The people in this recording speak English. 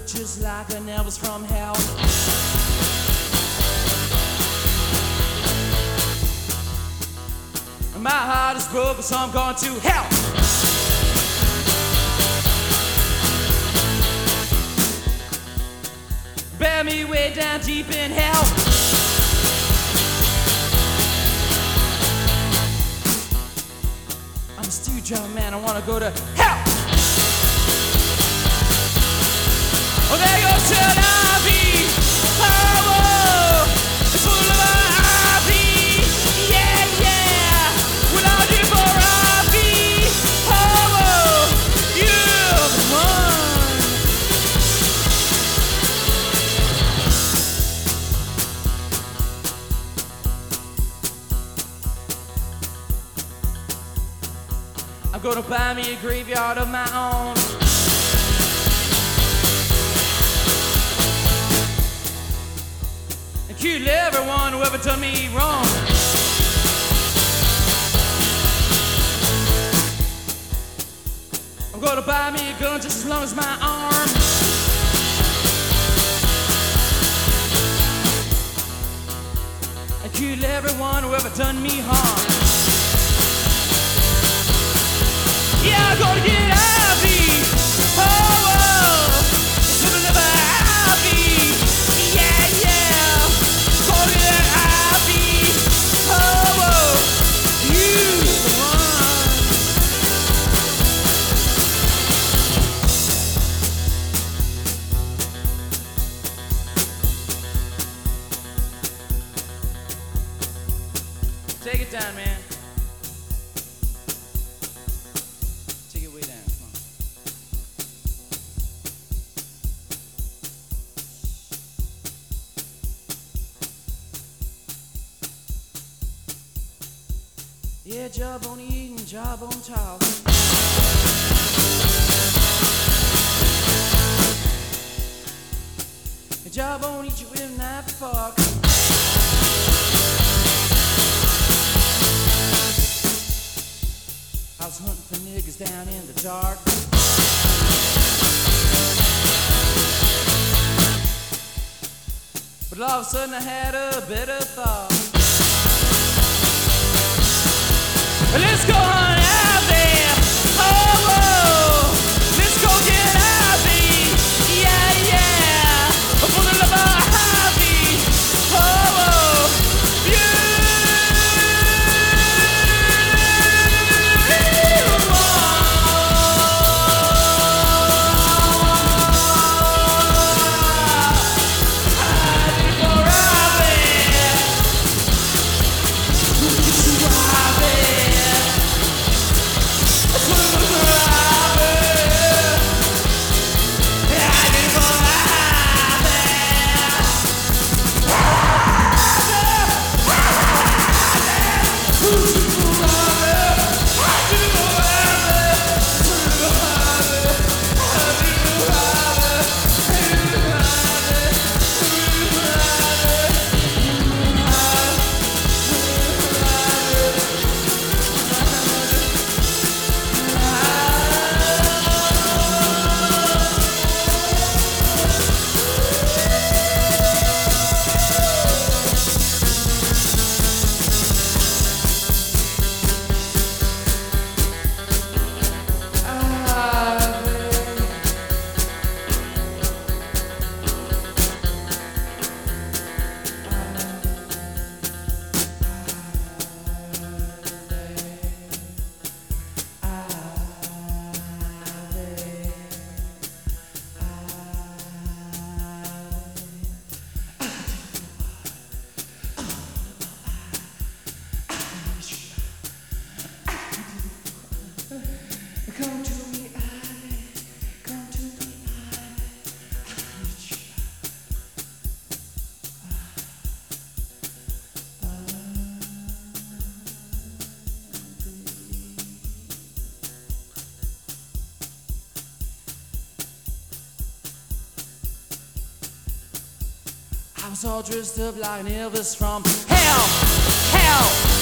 just like an Elvis from hell. My heart is broken, so I'm going to hell. Bear me way down deep in hell. I'm a steel drum man, I wanna go to hell. Oh, there goes an ivy. Oh, whoa. It's full of ivy. Yeah, yeah. What I do for ivy. Oh, whoa. You're the one. I'm gonna buy me a graveyard of my own. Kill everyone who ever done me wrong. I'm gonna buy me a gun just as long as my arm. And kill everyone who ever done me harm. Yeah, I'm gonna get ivy. Oh, oh. It's gonna never ivy. Yeah, yeah. Call it ivy. Oh, oh. You the one. Take it down, man. Take it way down. Come on. Yeah, jawbone eating, jawbone talking. A jawbone eat you with a knife and fork. I was hunting for niggas down in the dark. But all of a sudden I had a better thought. Let's go hunt out there. Oh, whoa. Let's go get ivy. Yeah, yeah. For the love of ivy. Oh, whoa. Come to me, Ivy. Come to me, I was all dressed up like an Elvis from hell, hell.